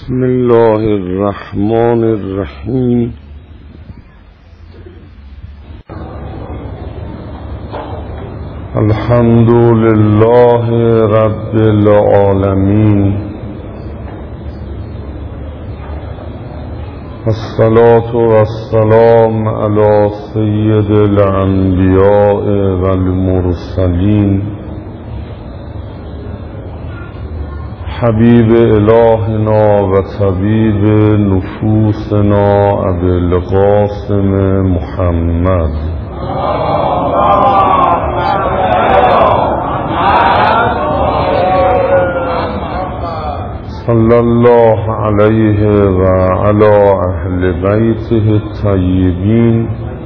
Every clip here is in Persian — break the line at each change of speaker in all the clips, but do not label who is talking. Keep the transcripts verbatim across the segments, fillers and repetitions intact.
بسم الله الرحمن الرحیم. الحمد لله رب العالمین، الصلاة والسلام علی سید الانبیاء والمرسلین، حبیب الهنا و طبیب نفوسنا ابی القاسم محمد صلی الله علیه و علی اهل بیته الطیبین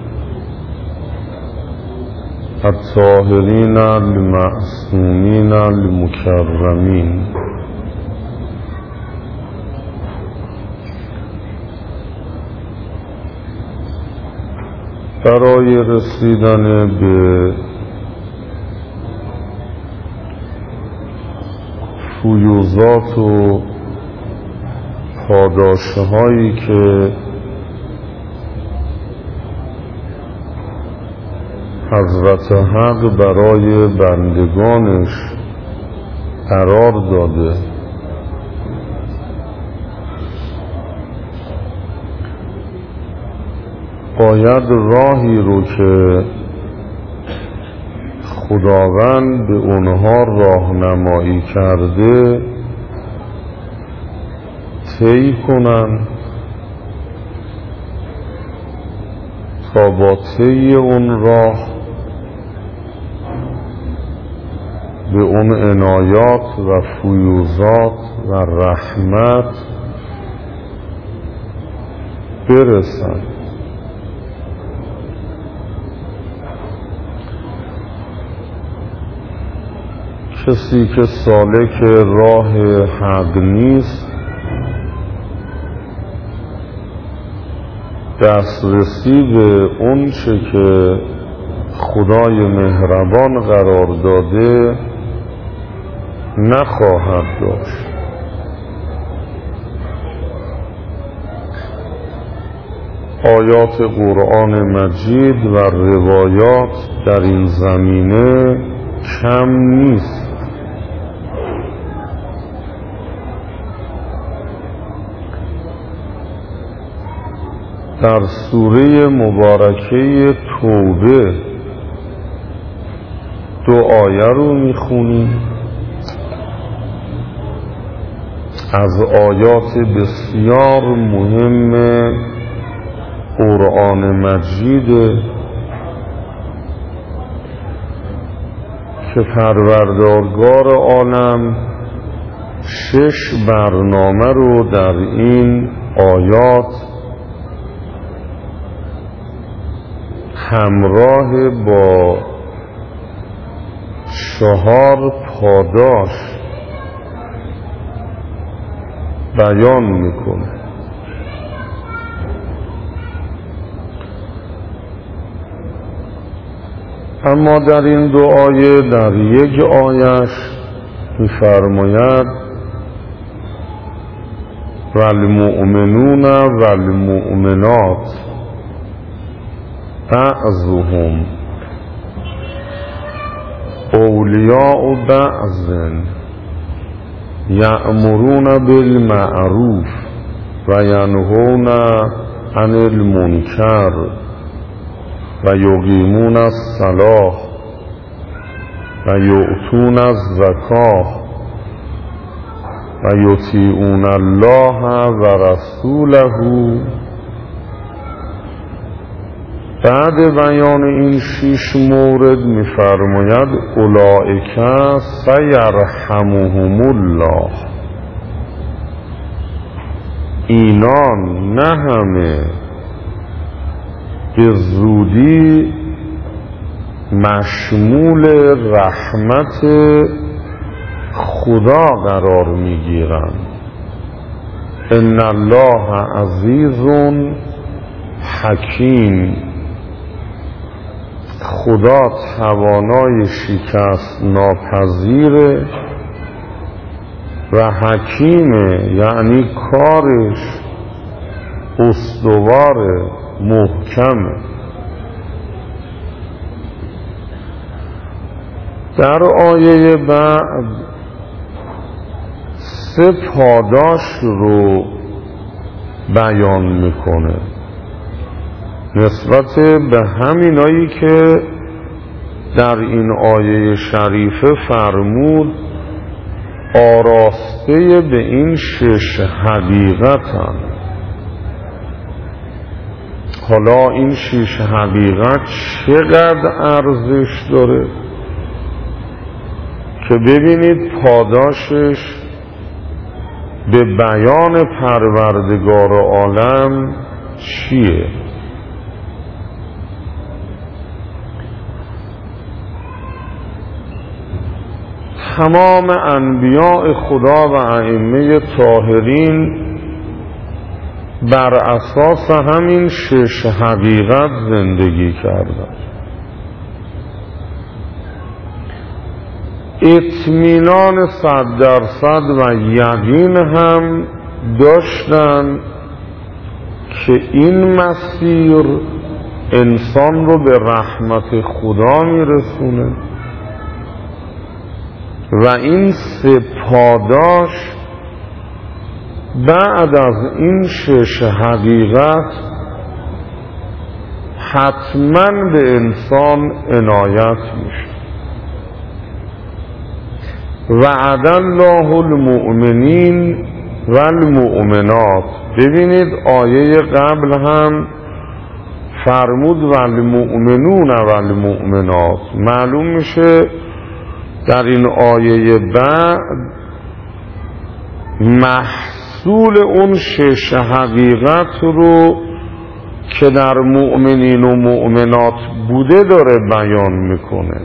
الطاهرین المعصومین المکرمین. برای رسیدن به فیوضات و پاداشه هایی که حضرت حق برای بندگانش قرار داده، باید راهی رو که خداوند به اونها راهنمایی کرده طی کنن تا با طی اون راه به اون عنایات و فیوضات و رحمت برسن. کسی که سالک راه حق نیست دسترسی به اون چه که خدای مهربان قرار داده نخواهد داشت. آیات قرآن مجید و روایات در این زمینه کم نیست. در سوره مبارکه توبه دو آیه رو میخونیم از آیات بسیار مهم قرآن مجید که پروردگار عالم شش برنامه رو در این آیات همراه با چهار پاداش بیان میکنه. اما در این دو آیه در یک آیش می‌فرماید والمؤمنون والمؤمنات بعضهم اولیاء بعض یأمرون بالمعروف و ینهون عن المنکر و یقیمون الصلاة و یؤتون الزکاة و یطیعون الله و رسوله. بعد بیان این شش مورد می‌فرماید اولئک سیرحمهم الله، اینان نه همه به زودی مشمول رحمت خدا قرار میگیرند. ان الله عزیز حکیم، خدا توانای شکست ناپذیره و حکیمه، یعنی کارش استواره، محکمه. در آیه بعد سه پاداش رو بیان میکنه نسبت به همینایی که در این آیه شریفه فرمود آراسته به این شش حقیقتن. حالا این شش حقیقت چقدر ارزش داره که ببینید پاداشش به بیان پروردگار عالم چیه. تمام انبیاء خدا و ائمه طاهرین بر اساس همین شش حقیقت زندگی کردند. اطمینان صد درصد و یقین هم داشتن که این مسیر انسان رو به رحمت خدا میرسونه و این سه پاداش بعد از این شش حقیقت حتما به انسان عنایت میشه. وعد الله المؤمنین و المؤمنات. ببینید آیه قبل هم فرمود و المؤمنون و المؤمنات. معلوم میشه در این آیه بعد محصول اون شش حقیقت رو که در مؤمنین و مؤمنات بوده داره بیان میکنه.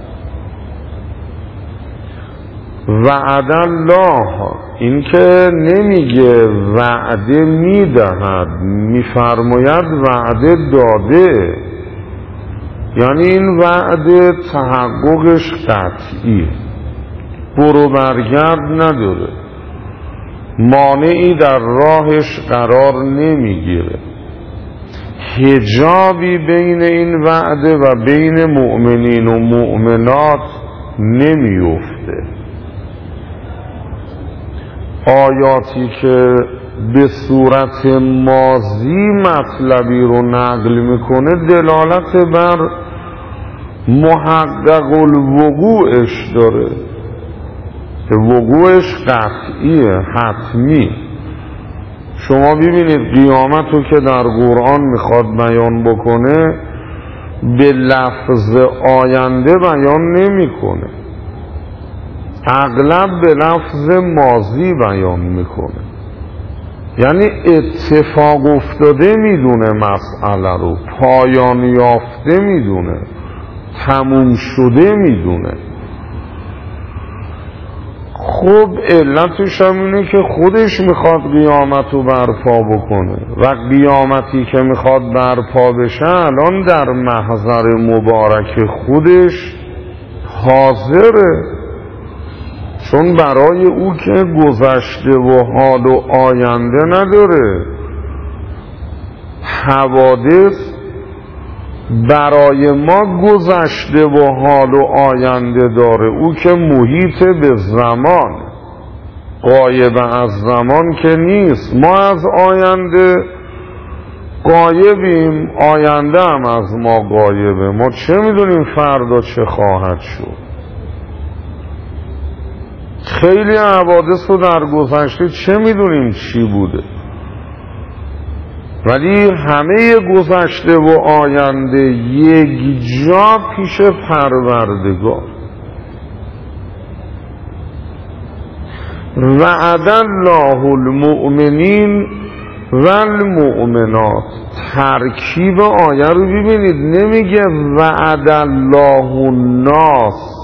وعد الله، این که نمیگه وعده میدهد، میفرماید وعده داده، یعنی این وعده تحققش قطعیه، برو برگرد نداره، مانعی در راهش قرار نمیگیره، حجابی بین این وعده و بین مؤمنین و مؤمنات نمیفته. آیاتی که به صورت ماضی مطلبی رو نقل میکنه دلالت بر محقق الوقوعش داره، که وقوعش قطعیه، حتمی. شما ببینید قیامت رو که در قرآن میخواد بیان بکنه به لفظ آینده بیان نمیکنه، اغلب به لفظ ماضی بیان میکنه، یعنی اتفاق افتاده میدونه، مسئله رو پایان یافته میدونه، تموم شده میدونه. خب علتش هم اینه که خودش میخواد قیامت رو برپا بکنه و قیامتی که میخواد برپا بشه الان در محضر مبارک خودش حاضره، چون برای او که گذشته و حال و آینده نداره، حوادث برای ما گذشته و حال و آینده داره، او که محیط به زمان، غایب از زمان که نیست. ما از آینده غایبیم، آینده هم از ما غایبه، ما چه میدونیم فردا چه خواهد شد. خیلی حوادث رو در گذشته چه میدونیم چی بوده، ولی همه گذشته و آینده یک جا پیش پروردگار. وعد الله المؤمنین و المؤمنات. ترکیب آیه رو ببینید، نمیگه وعد الله الناس،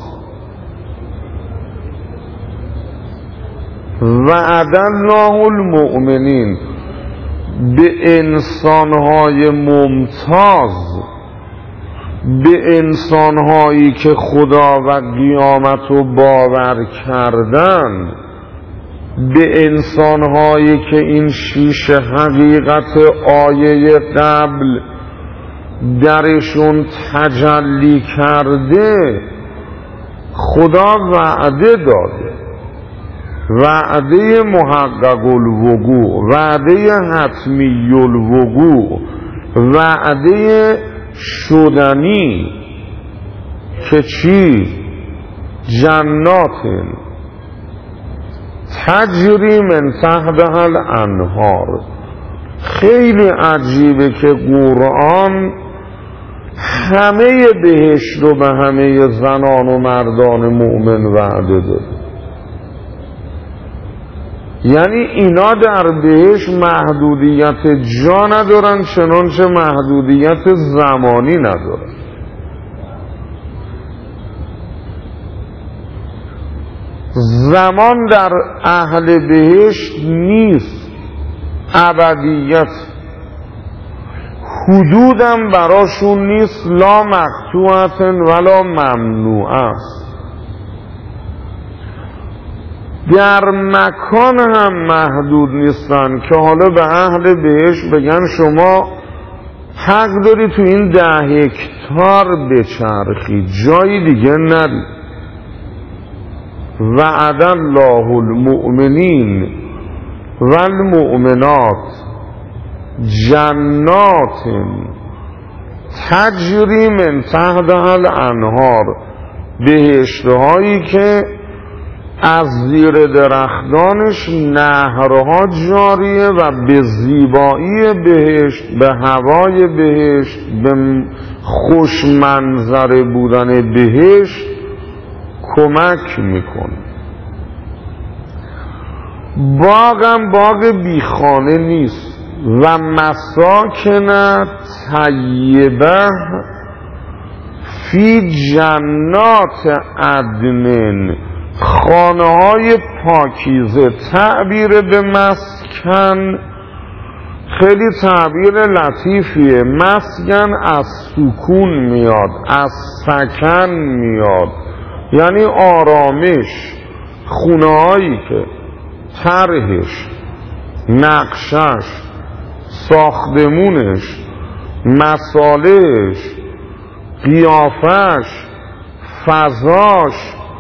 وعد الله المؤمنین، به انسانهای ممتاز، به انسانهایی که خدا و قیامت رو باور کردن به انسانهایی که این شیش حقیقت آیه قبل درشون تجلی کرده خدا وعده داده، وعده محقق الوقوع، وعده حتمی الوقوع، وعده شدنی که چی؟ جنات تجری من تحتها الانهار. خیلی عجیبه که قرآن همه بهشت رو به همه زنان و مردان مؤمن وعده داده. یعنی اینا در بهشت محدودیت جا ندارن، چنانچه محدودیت زمانی ندارن. زمان در اهل بهشت نیست، ابدیت. حدودم براشون نیست، لا مقطوعت ولا ممنوع است. در مکان هم محدود نیستن که حالا به اهل بهشت بگن شما حق داری تو این ده هکتار بچرخی، جایی دیگه نری. وعد الله المؤمنین والمؤمنات جنات تجری من تحتها الانهار، بهشتهایی که از زیر درختانش نهرها جاریه و به زیبایی بهشت، به هوای بهشت، به خوش منظره بودن بهشت کمک میکنه. باغم باغ بیخانه نیست. و مساکن طیبه فی جنات عدن، خانه های پاکیزه. تعبیر به مسکن خیلی تعبیر لطیفیه. مسکن از سکون میاد، از سکن میاد، یعنی آرامش. خونه هایی که طرحش، نقشش، ساختمونش، مصالحش، قیافش، فضاش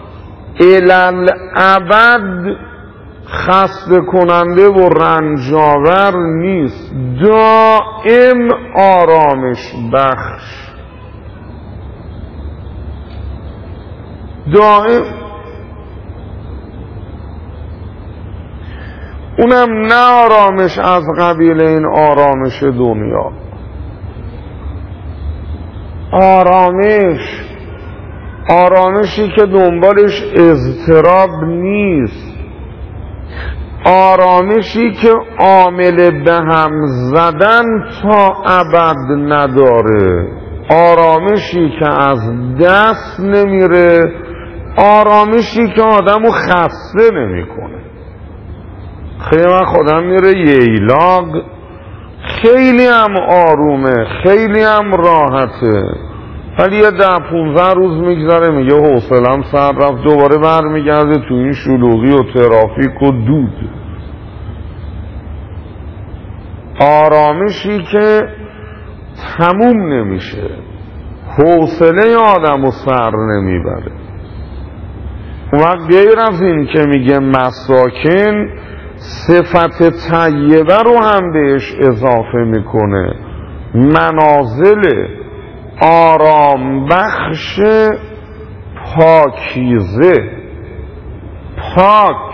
الالعبد خسته کننده و رنجاور نیست، دائم آرامش بخش، دائم. اونم نه آرامش از قبیل این آرامش دنیا، آرامش آرامشی که دنبالش اضطراب نیست، آرامشی که عامل به هم زدن تا ابد نداره، آرامشی که از دست نمیره، آرامشی که آدمو خسته نمیکنه. خیلی من خودم میره ییلاق، خیلی هم آرومه، خیلی هم راحته، ولی یه ده پونزده روز میگذره میگه حوصله‌ام سر رفت، دوباره برمیگرده تو این شلوغی و ترافیک و دود. آرامشی که تموم نمیشه، حوصله آدمو سر نمیبره. اون وقت غیر از این که میگه مساکن، صفت طیبه رو هم بهش اضافه میکنه، منازل آرام بخش پاکیزه، پاک.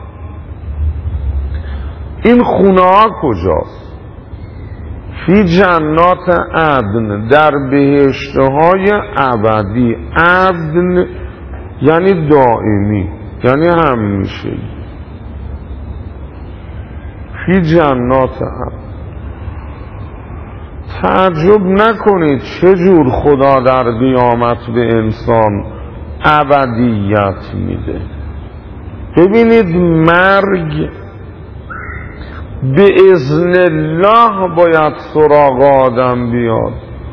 این خونه ها کجاست؟ فی جنات عدن، در بهشتهای ابدی. عدن یعنی دائمی، یعنی همیشه. فی جنات عدن. تعجب نکنید چجور خدا در قیامت به انسان ابدیت میده. ببینید مرگ به اذن الله باید سراغ آدم بیاد.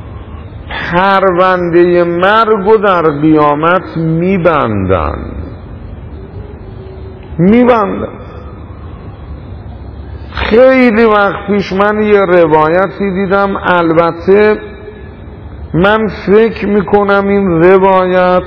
پرونده مرگ رو در قیامت میبندن میبندن خیلی وقت پیش من یه روایتی دیدم، البته من فکر میکنم این روایت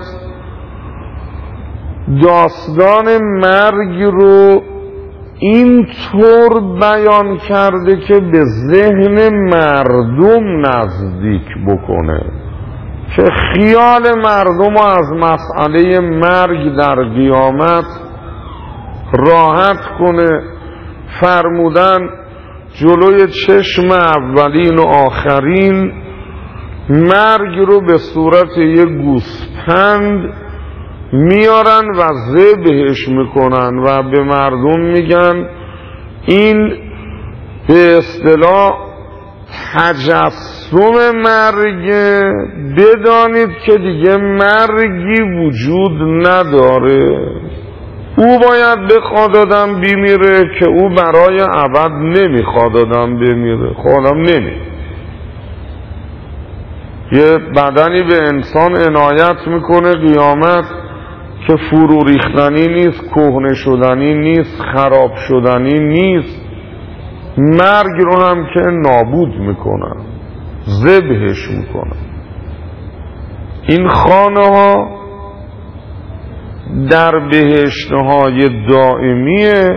داستان مرگ رو اینطور بیان کرده که به ذهن مردم نزدیک بکنه، که خیال مردم رو از مسئله مرگ در قیامت راحت کنه. فرمودن جلوی چشم اولین و آخرین مرگ رو به صورت یک گوسفند میارن و ذبحش میکنن و به مردم میگن این به اصطلاح تجسم مرگ، بدانید که دیگه مرگی وجود نداره، او باید بخواد آدم بمیره که او برای ابد نمیخواد آدم بمیره. خودم نمی یه بدنی به انسان عنایت میکنه قیامت که فرو ریختنی نیست، کهنه شدنی نیست، خراب شدنی نیست، مرگ رو هم که نابود میکنن، ذبحش میکنن. این خانه ها در بهشتهای دائمیه،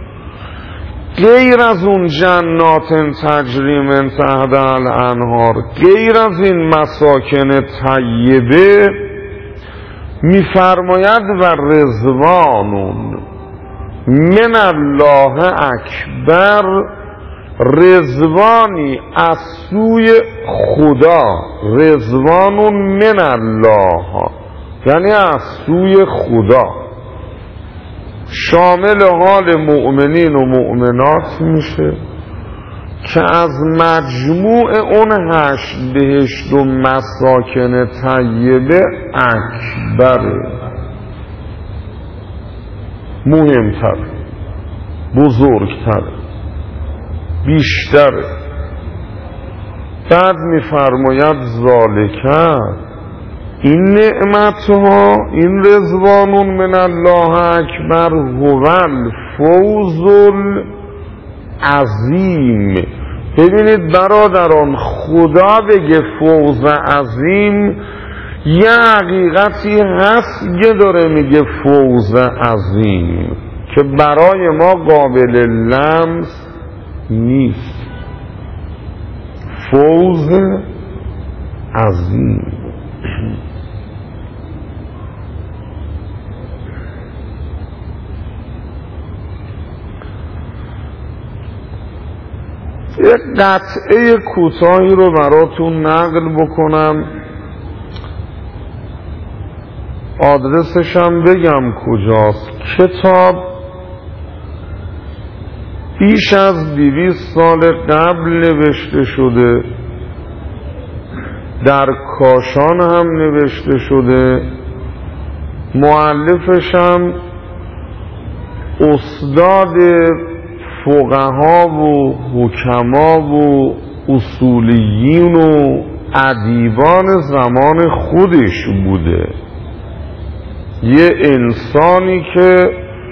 غیر از اون جنات تجری من تحتها الانهار، غیر از این مساکن طیبه میفرماید و رضوانون من الله اکبر، رضوانی از سوی خدا، رضوانون من الله یعنی از سوی خدا، شامل حال مؤمنین و مؤمنات میشه که از مجموع اون هشت بهشت و مساکن طیبه اکبره، مهمتر، بزرگتر، بیشتر. بعد میفرماید ذالکه، این نعمت ها، این رضوانون من الله اکبر، هو الفوز العظیم. ببینید برادران، خدا بگه فوز عظیم، یه حقیقتی هست که داره میگه فوز عظیم که برای ما قابل لمس نیست. فوز عظیم. یک قطعه کوتاهی رو براتون نقل بکنم، آدرسشم بگم کجاست. کتاب بیش از دویست سال قبل نوشته شده، در کاشان هم نوشته شده، مؤلفشم استاد فقها و حکما و اصولیین و ادیبان زمان خودش بوده، یه انسانی که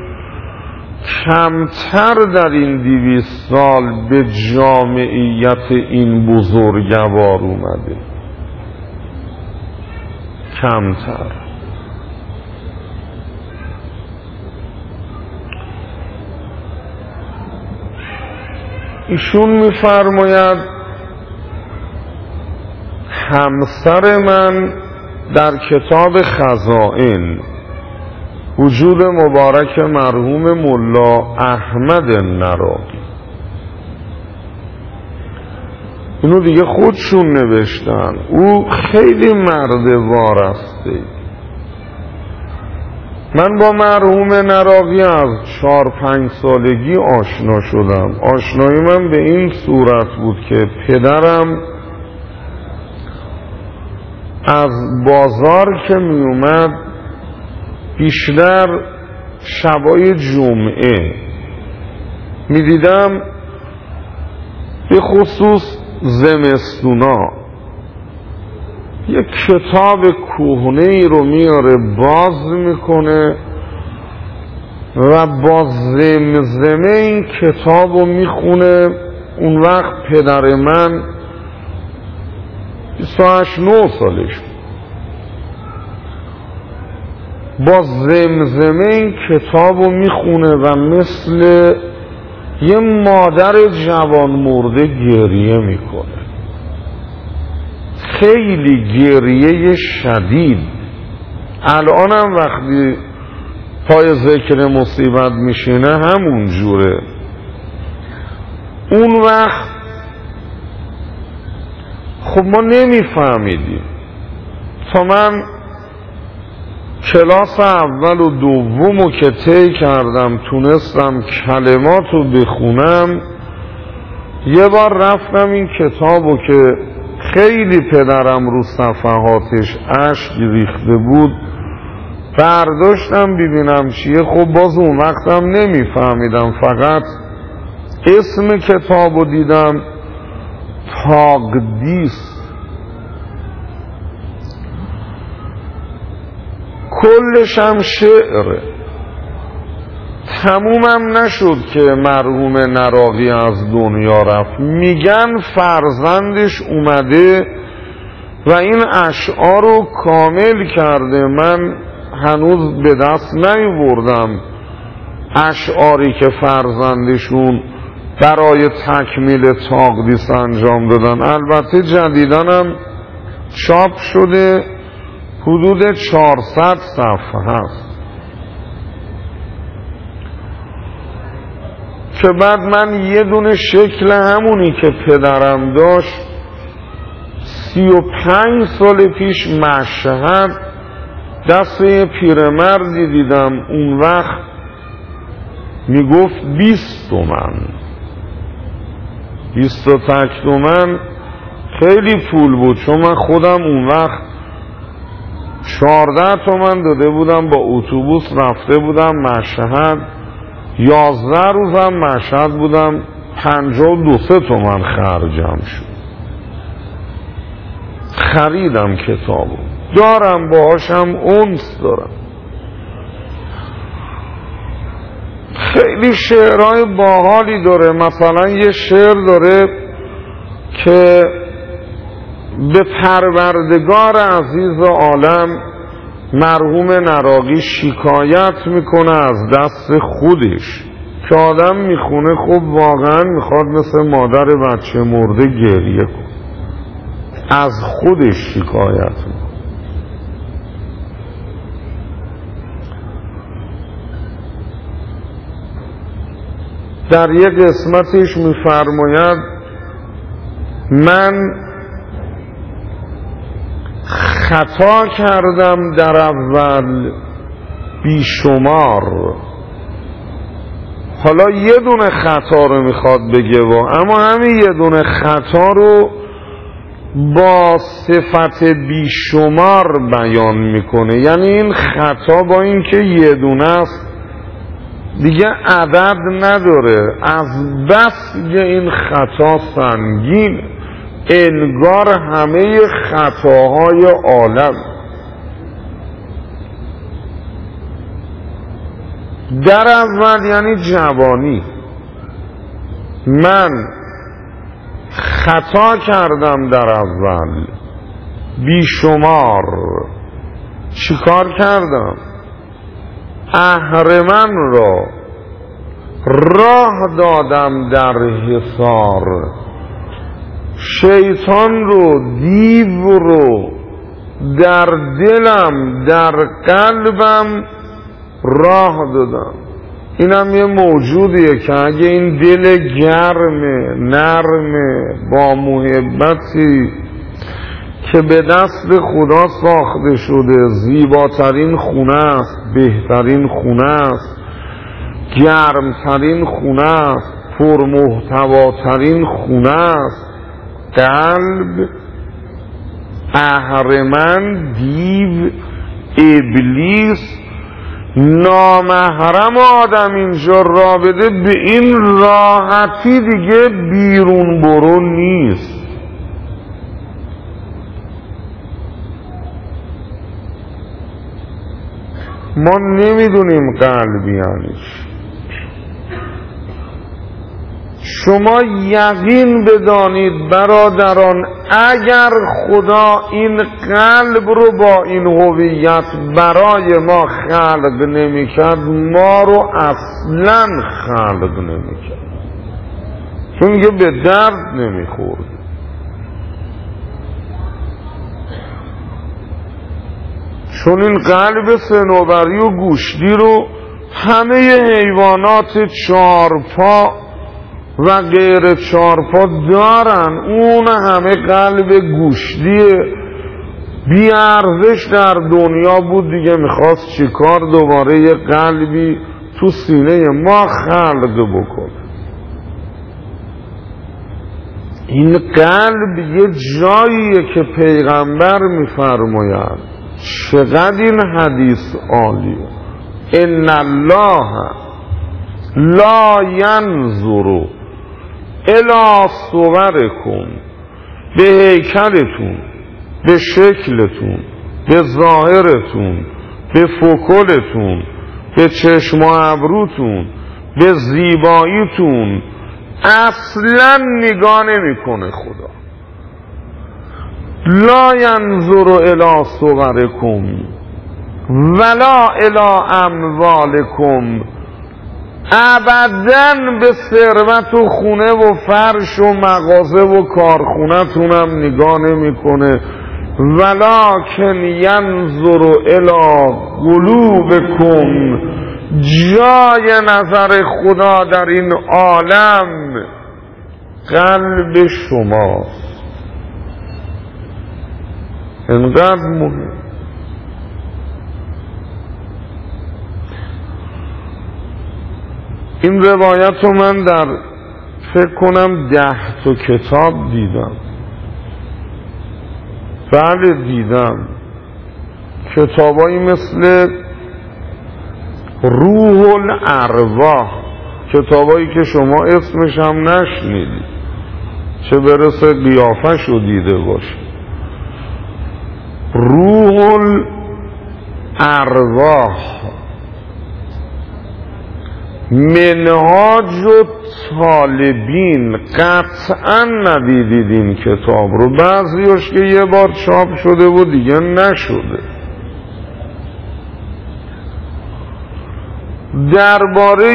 کمتر در این دویست سال به جامعیت این بزرگوار اومده، کمتر. ایشون میفرماید همسر من در کتاب خزائن وجود مبارک مرحوم ملا احمد نراقی، اینو دیگه خودشون نوشتن، او خیلی مرد وارسته. من با مرحوم نراقی از چهار پنج سالگی آشنا شدم. آشنایی من به این صورت بود که پدرم از بازار که می اومد بیشتر شبای جمعه می دیدم، به خصوص زمستونا، یک کتاب کهنه ای رو میاره باز میکنه، و با زمزمه این کتاب رو میخونه. اون وقت پدر من بیست و هشت نه سالش، با زمزمه این کتاب رو میخونه و مثل یه مادر جوان مرده گریه میکنه، خیلی گریه شدید. الانم وقتی پای ذکر مصیبت میشینه همون جوره. اون وقت خب ما نمیفهمیدیم تا من کلاس اول و دومو که طی کردم تونستم کلماتو بخونم. یه بار رفتم این کتابو که خیلی پدرم رو صفحاتش اشک ریخته بود برداشتم ببینم چیه. خب باز اون وقتم نمیفهمیدم، فقط اسم کتابو دیدم تاقدیس. کلش هم شعره. تمومم نشد که مرحوم نراقی از دنیا رفت. میگن فرزندش اومده و این اشعار رو کامل کرده. من هنوز به دست نیاوردم اشعاری که فرزندشون برای تکمیل تاقدیس انجام دادن. البته جدیدنم چاپ شده، حدود چهارصد صفحه هست که بعد من یه دونه شکل همونی که پدرم داشت سی و پنج سال پیش مشهد دست یه پیرمردی دیدم. اون وقت میگفت بیست تومن، بیست و تک تومن خیلی پول بود، چون من خودم اون وقت چهارده تومن داده بودم، با اتوبوس رفته بودم مشهد. یازده روزم مشهد بودم، پنجاه و دو سه تومن خرجم شد. خریدم کتابو، دارم باهاشم انس دارم. خیلی شعرهای باحالی داره. مثلا یه شعر داره که به پروردگار عزیز عالم مرحوم نراقی شکایت میکنه از دست خودش، که آدم میخونه خب واقعا میخواد مثل مادر بچه مرده گریه کنه. از خودش شکایت میکنه. در یک قسمتش میفرماید من خطا کردم در اول بیشمار. حالا یه دونه خطا رو میخواد بگه و اما همین یه دونه خطا رو با صفت بیشمار بیان میکنه. یعنی این خطا با این که یه دونه است دیگه عدد نداره. از بس که این خطا سنگین، انگار همه خطاهای عالم. در اول یعنی جوانی. من خطا کردم در اول بیشمار. چیکار کردم؟ اهرمن را راه دادم در حصار، شیطان رو، دیو رو در دلم، در قلبم راه دادم. اینم یه موجودیه که اگه این دل گرمه، نرمه، با محبتی که به دست خدا ساخته شده، زیباترین خونه است، بهترین خونه است، گرمترین خونه است، پرمحتواترین خونه است، قلب، اهرمن، دیو، ابلیس، نامحرم آدم اینجا را بده، به این راحتی دیگه بیرون برو نیست. ما نمیدونیم قلب یعنی چی. شما یقین بدانید برادران، اگر خدا این قلب رو با این هویت برای ما خلق نمی‌کرد، ما رو اصلاً خلق نمی‌کرد، چون دیگه به درد نمی‌خورد. چون این قلب صنوبری و گوشتی رو همه حیوانات چارپا و غیر چارپا دارن. اون همه قلب گوشتی بی ارزش در دنیا بود دیگه، میخواست چیکار؟ دوباره یه قلبی تو سینه ما خلق بکنه. این قلب یه جاییه که پیغمبر میفرماید، چقدر این حدیث عالیه، ان الله لا ینظر الی صورکم، به هیکلتون، به شکلتون، به ظاهرتون، به فکلتون، به چشم و ابروتون، به زیباییتون اصلا نگاه نمیکنه خدا. لا ینظر الی صورکم ولا الی اموالکم، ابداً به ثروت و خونه و فرش و مغازه و کارخونه‌تون هم نگاه نمیکنه. ولکن ینظر الی قلوبکم، جای نظر خدا در این عالم قلب شماست. انقدر مهم. این روایت رو من در فکر کنم ده تا کتاب دیدم. بله دیدم. کتابایی مثل روح الارواح، کتابایی که شما اسمش هم نشنیدید، چه برسه قیافش رو دیده باشه. روح الارواح، منهاج طالبین، قطعا ندیدید این کتاب رو. بعضیش که یه بار چاپ شده و دیگه نشده. درباره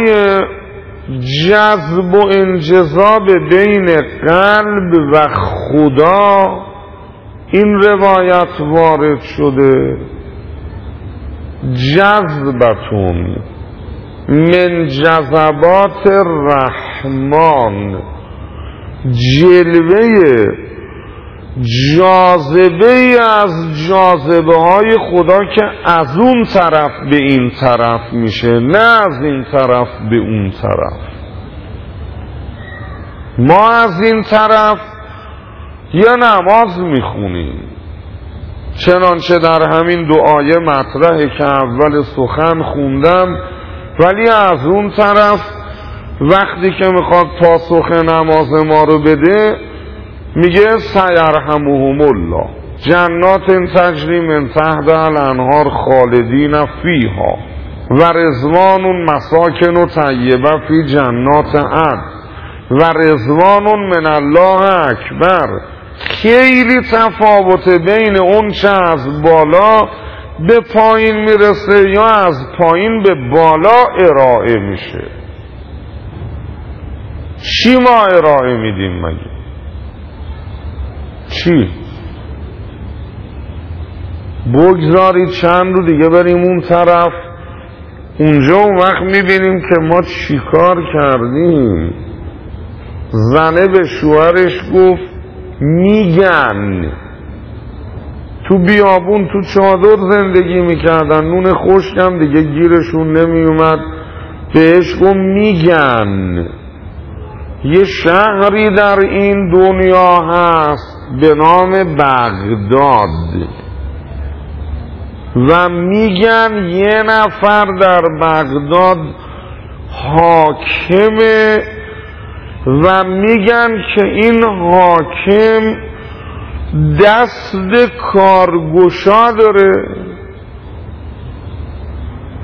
جذب و انجذاب بین قلب و خدا این روایت وارد شده، جذبتون من جذبات الرحمن، جلوه جاذبه از جاذبه های خدا که از اون طرف به این طرف میشه، نه از این طرف به اون طرف. ما از این طرف یه نماز میخونیم، چنانچه در همین دعای مطرحه که اول سخن خوندم، ولی از اون طرف وقتی که میخواد پاسخ نماز ما رو بده میگه سیرحمهم الله، جنات تجری من تحتها الانهار خالدین فیها و رضوان مساکن طیبه فی جنات عدن و رضوان من الله اکبر. خیلی تفاوت بین اون چه از بالا به پایین میرسه یا از پایین به بالا ارائه میشه. چی ما ارائه میدیم مگه؟ چی؟ بگذارید چند رو دیگه بریم اون طرف، اونجا اون وقت میبینیم که ما چی کار کردیم. زنه به شوهرش گفت میگن، تو بیابون تو چادر زندگی میکردن، نون خشکم دیگه گیرشون نمیومد، بهش گفت میگن. یه شهری در این دنیا هست به نام بغداد و میگن یه نفر در بغداد حاکمه و میگن که این حاکم دست کارگشا داره.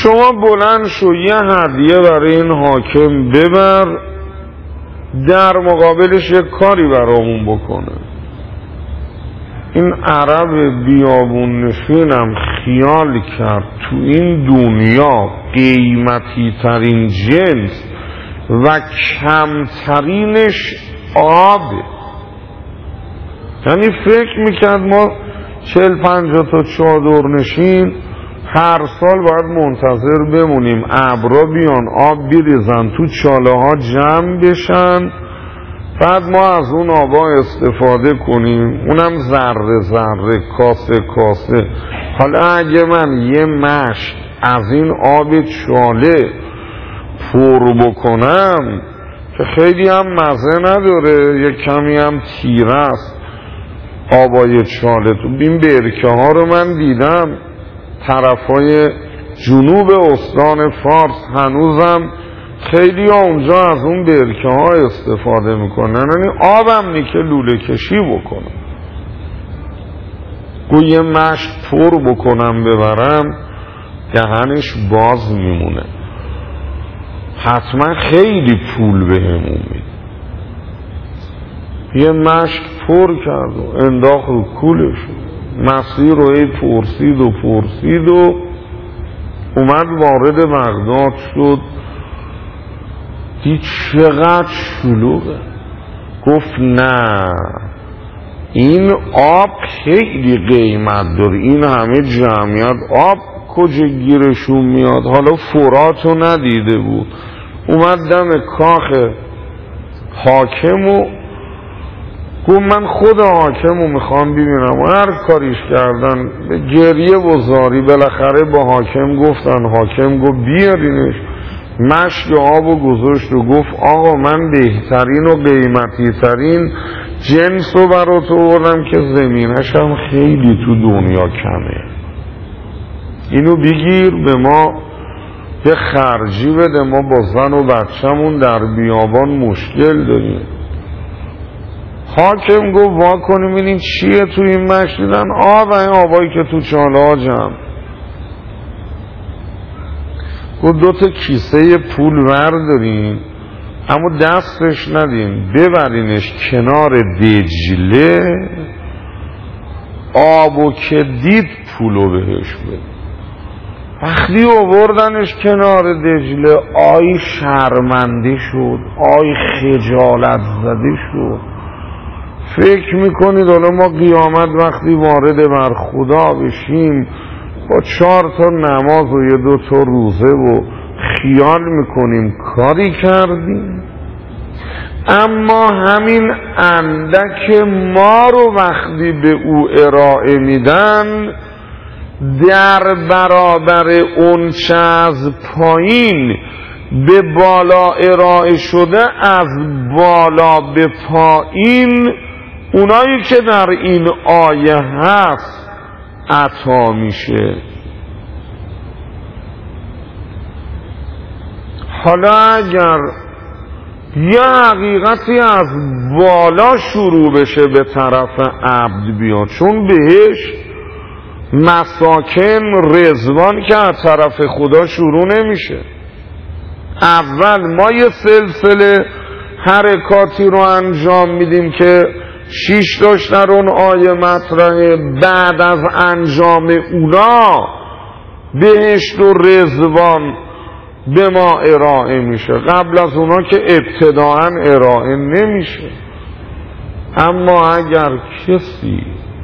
شما بلند شو یه هدیه برای این حاکم ببر، در مقابلش یک کاری برامون بکنه. این عرب بیابون نشینم خیال کرد تو این دنیا قیمتی ترین جنس و کمترینش آبه. یعنی فکر میکرد ما چهل پنجاه تا چادر نشین هر سال باید منتظر بمونیم ابرا بیان آب بریزن تو چاله ها جمع بشن، بعد ما از اون آبا استفاده کنیم، اونم ذره ذره کاسه کاسه. حالا اگه من یه مشت از این آب چاله پر بکنم که خیلی هم مزه نداره، یه کمی هم تیره است آبای چاله، تو این برکه ها رو من دیدم طرفای جنوب استان فارس هنوزم خیلی ها اونجا از اون برکه ها استفاده میکنن، یعنی آبم نی که لوله کشی بکنم. گویه مشت پر بکنم ببرم دهنش باز میمونه، حتما خیلی پول بهمون میده. یه مشت پر کرد و انداخت رو کولش، مسیر رو ای پرسید و پرسید و اومد وارد بغداد شد، دید چقدر شلوغه. گفت نه این آب خیلی قیمت داره، این همه جمعیت آب کجا گیرشون میاد؟ حالا فراتو ندیده بود، اومد دم کاخ حاکم و گفت من خود حاکم رو میخوام ببینم. و هر کاریش کردن به گریه و زاری بالاخره با حاکم گفتن، حاکم گفت بیارینش، مشت آب و گذاشت و گفت آقا من بهترین و قیمتی ترین جنس رو برات آوردم که زمینش هم خیلی تو دنیا کمه، اینو بگیر به ما یه خرجی بده، ما با زن و بچه‌مون در بیابان مشکل داریم. حاکم گفت وا کنیم ببینیم چیه تو این مشت؟ دیدن آب، این آبایی که تو چاله ها جمع. گفت دو تا کیسه پول وردارین اما دستش ندین، ببرینش کنار دجله، آبو که دید پولو بهش بده. وقتی آوردنش کنار دجله آی شرمنده شد، آی خجالت زده شد. فکر میکنید حالا ما قیامت وقتی وارد بر خدا بشیم با چهار تا نماز و یه دو تا روزه و خیال میکنیم کاری کردیم؟ اما همین اندک ما رو وقتی به او ارائه میدن در برابر اون چه از پایین به بالا ارائه شده از بالا به پایین اونایی که در این آیه هست عطا میشه. حالا اگر یه حقیقتی از بالا شروع بشه به طرف عبد بیاد، چون بهش مساکن رضوان که از طرف خدا شروع نمیشه. اول ما یه سلسله حرکاتی رو انجام میدیم که شیش تاش در اون آیه مطرحه، بعد از انجام اونا بهشت و رضوان به ما ارائه میشه، قبل از اونا که ابتداعا ارائه نمیشه. اما اگر کسی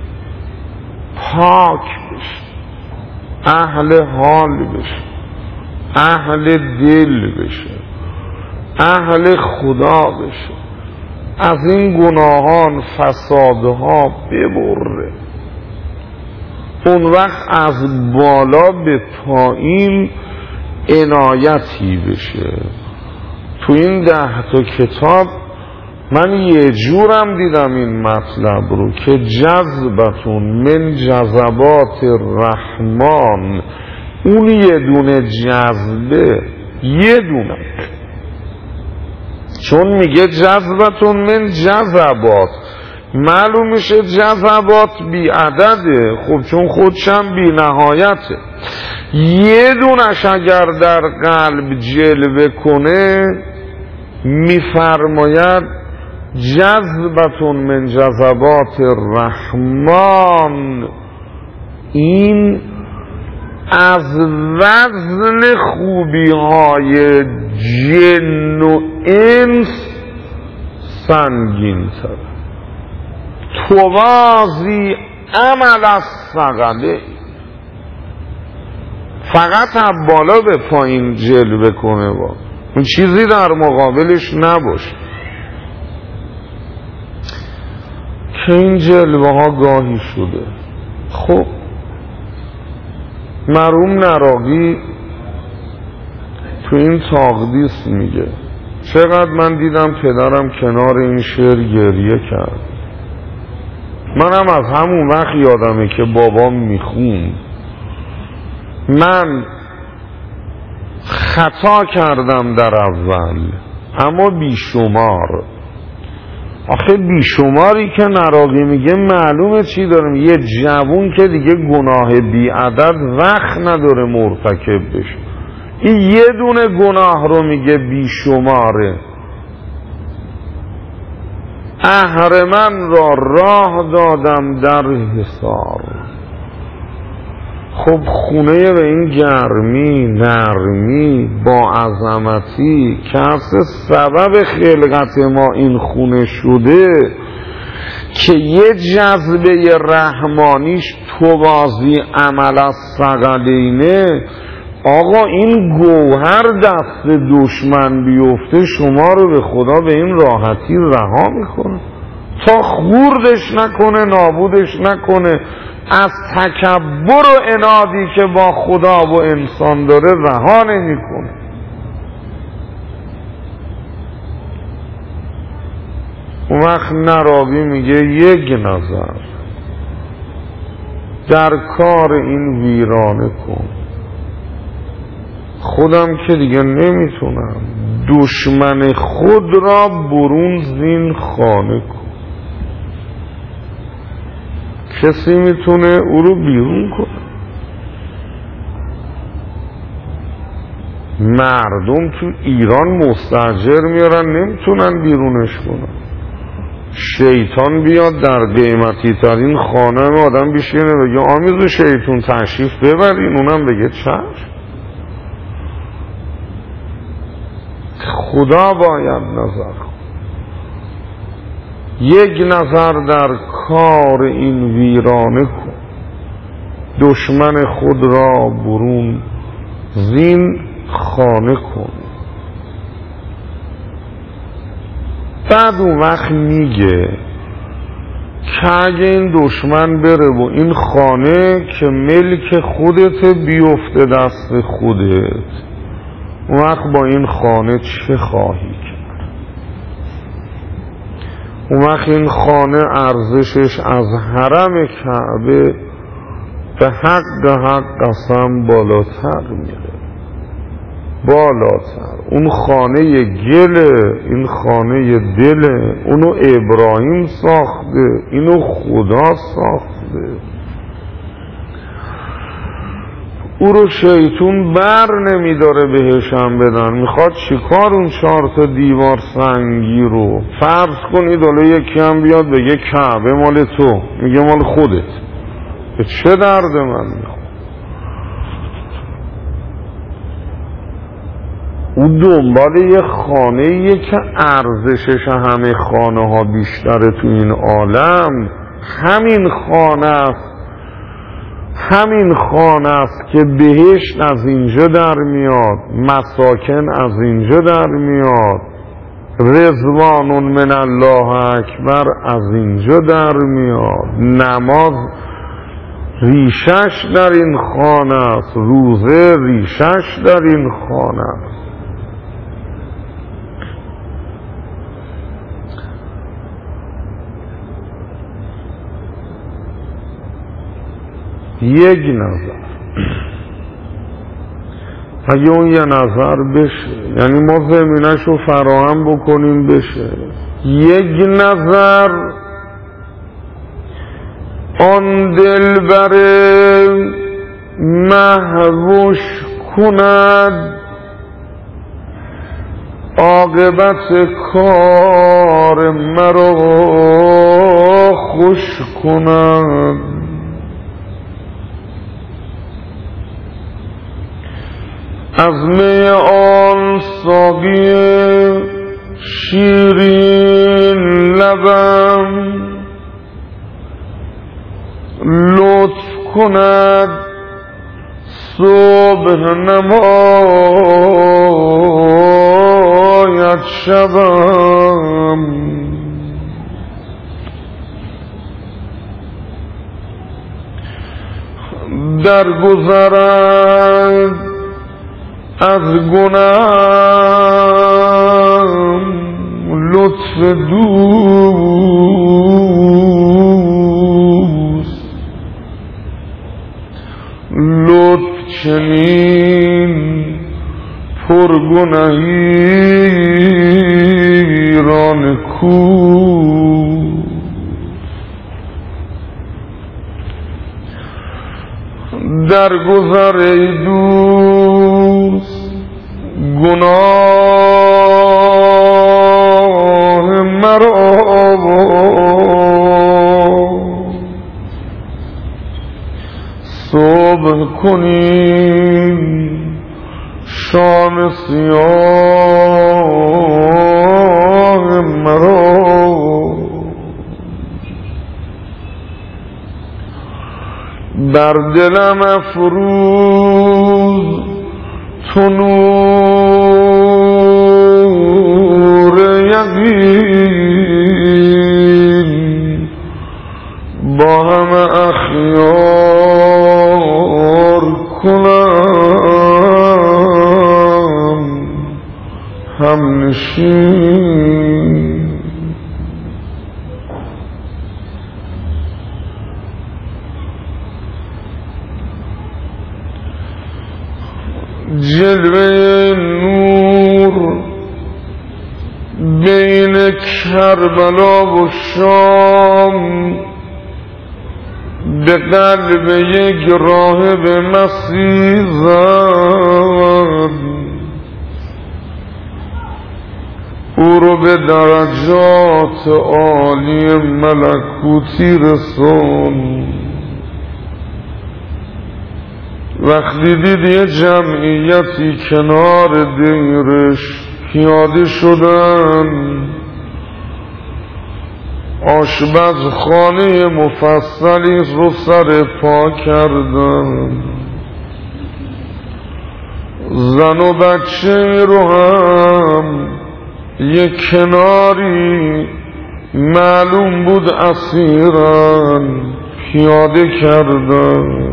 پاک بشه، اهل حال بشه، اهل دل بشه، اهل خدا بشه، از این گناهان فسادها ببره، اون وقت از بالا به پایین عنایتی بشه. تو این ده تا کتاب من یه جورم دیدم این مطلب رو که جذبتون من جذبات الرحمن، اون یه دونه جذبه، یه دونه، چون میگه جذبتون من جذبات، معلوم میشه جذبات بی عدده. خب چون خودشم بی نهایته، یه دونش اگر در قلب جلوه کنه میفرماید جذبتون من جذبات الرحمن، این از وزن خوبی های جن و انس سنگین تر. توازی عمل از ثقله، فقط از بالا به پایین جلوه کنه، با اون چیزی در مقابلش نباشه. که این جلوه ها گاهی شده. خب مرحوم نراقی تو این تقدیس میگه چقدر من دیدم پدرم کنار این شعر گریه کرد. منم از همون وقت یادمه که بابام میخوند. من خطا کردم در اول، اما بیشمار. آخه بیشماری که نراقی میگه معلومه چی دارم، یه جوون که دیگه گناه بی عدد وقت نداره مرتکب بشه. این یه دونه گناه رو میگه بیشماره. اهرمن را راه دادم در حصار. خب خونه به این گرمی نرمی با عظمتی که اصلا سبب خلقت ما این خونه شده که یه جذبه رحمانیش توازی عمل از ثقلینه. آقا این گوهر دست دشمن بیفته شما رو به خدا به این راحتی رها میکنه، تا خوردش نکنه نابودش نکنه، از تکبر و عنادی که با خدا و انسان داره رها نمیکنه. اون وقت نراقی میگه یک نظر در کار این ویرانه کن. خودم که دیگه نمیتونم، دشمن خود را برون زین خانه کن. کسی میتونه او رو بیرون کنه؟ مردم تو ایران مستاجر میارن نمیتونن بیرونش کنن. شیطان بیاد در قیمتی ترین خانه آدم بشینه بگه آمیز و شیطون تشریف ببرین، اونم بگه چشم. خدا باید نظر کن. یک نظر در کار این ویرانه کن، دشمن خود را برون زین خانه کن. بعد اون وقت میگه که اگه این دشمن بره و این خانه که ملک خودت بیفته دست خودت، اون وقت با این خانه چه خواهی کرد؟ اون وقت این خانه ارزشش از حرم کعبه به حق حق قسم بالاتر میره، بالاتر. اون خانه گله، این خانه دله. اونو ابراهیم ساخته، اینو خدا ساخته. او رو شیطون بر نمیداره بهشم بدن. میخواد چیکار اون چهار تا دیوار سنگی رو؟ فرض کنید حالا یکی هم بیاد بگه کعبه مال تو، میگه مال خودت، به چه درد من میخواد؟ او دنبال یه خانه ایه که ارزشش همه خانه ها بیشتره تو این عالم. همین خانه است، همین خانه است که بهشت از اینجا در میاد، مساکن از اینجا در میاد، رضوان من الله اکبر از اینجا در میاد. نماز ریشش در این خانه است، روزه ریشش در این خانه است. یک نظر، اگه اون یه نظر بشه، یعنی ما زمینش رو فراهم بکنیم بشه، یک نظر آن دلبر مهوش کند عاقبت کار مرا خوش کند. از می آن ساقی شیرین لبم لطف کند صبح نماید شبم. درگذرد از گناهم لطف دوست، لطف چنین پرگنهیران کو. درگذر ای دوست گناه مرا، صبح کنیم شام سیاه مرا. بر دلم افروز تو نور یقین، با همه اخیار کنم هم نشین. جلوه نور بین کربلا و شام به قلب یک راهب مسیح زد، او رو به درجات عالی ملکوتی رسوند. وقتی دید یه جمعیتی کنار دیرش پیاده شدن، آشپزخانه مفصلی رو سر پا کردن، زن و بچه رو هم یک کناری معلوم بود اسیرن پیاده کردن.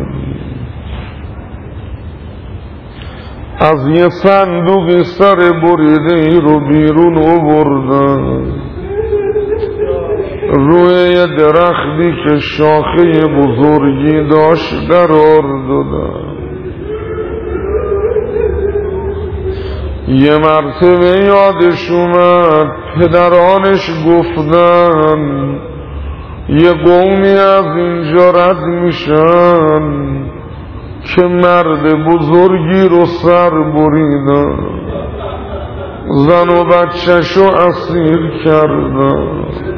از یه صندوق سر بریده ای رو بیرون آوردن، روی یه درختی که شاخه بزرگی داشت قرار دادن. یه مرتبه یادش اومد پدرانش گفتن یه قومی از اینجا رد میشن که مرد بزرگی رو سر بریدن، زن و بچه‌شو اسیر کردن.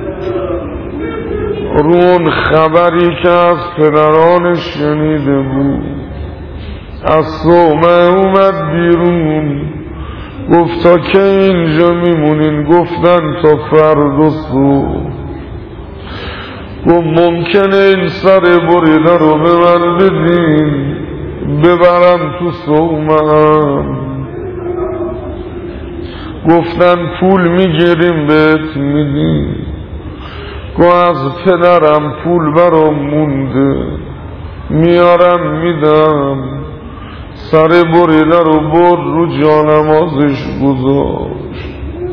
رو اون خبری که از پدرانش شنیده بود از صومعه اومد بیرون، گفت تا که اینجا میمونین؟ گفتن تا فردا صبح. گفت ممکنه این سر بریده رو به من بدین ببرم تو صومعه. گفتن پول میگیریم بهت میدیم. گفت از پدرم پول برام مونده میارم میدم. سر بریده رو برد رو جانمازش گذاشت.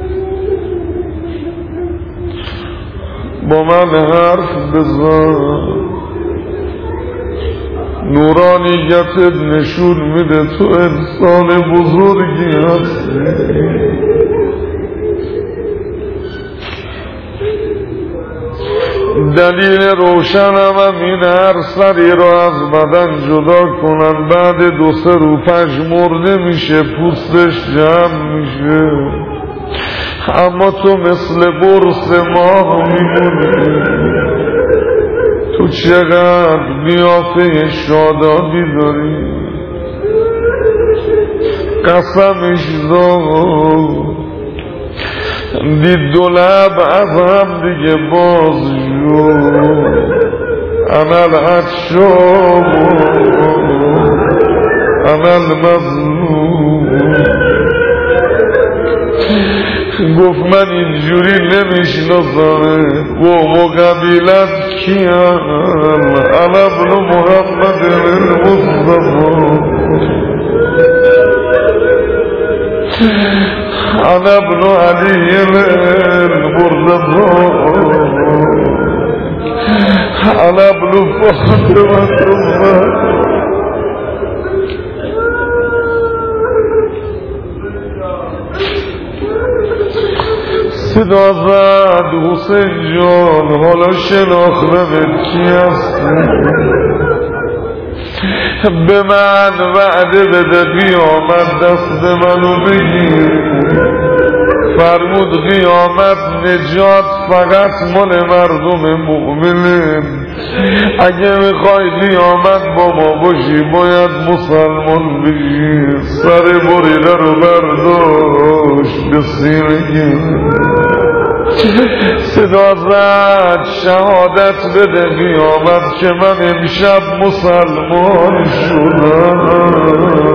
با من حرف بزن، نورانیتت نشون میده تو انسان بزرگی هستی. دلیل روشنم همین هر سری رو از بدن جدا کنن، بعد دو سه رو پژمرده میشه، پوستش جمع میشه، اما تو مثل برس ماه میمونی. تو چقدر قیافه شادابی داری، قسمش داد دید دو لب از هم دیگه باز شد. انا العطشان انا المظلوم. گفت من اینجوری نمیشناسم. و مقابلت کیم؟ انا ابن محمد المصطفى، انا ابن علی المرتضى، انا ابن فاطمة. صدا زد حسین جان حالا شناختمت کی هستی؟ به من وعده بده قیامت دست منو بگیر. فرمود قیامت نجات فقط مال مردم مؤمنه. اگه میخوای قیامت با ما باشی باید مسلمان بشی. سر بریده رو برداشت به سینه، صدا زد شهادت بده قیامت که من امشب مسلمان شدم.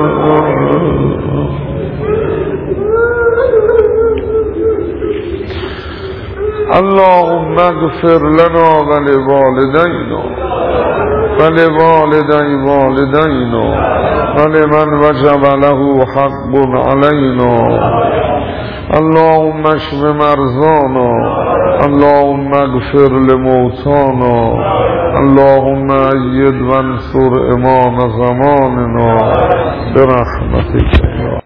اللهم اغفر لنا ولوالدينا ولوالدي والدينا ولمن وجب له حق علينا. اللهم اشف مرضانا، اللهم اغفر لموتانا، اللهم ايد وانصر امام زماننا برحمتك.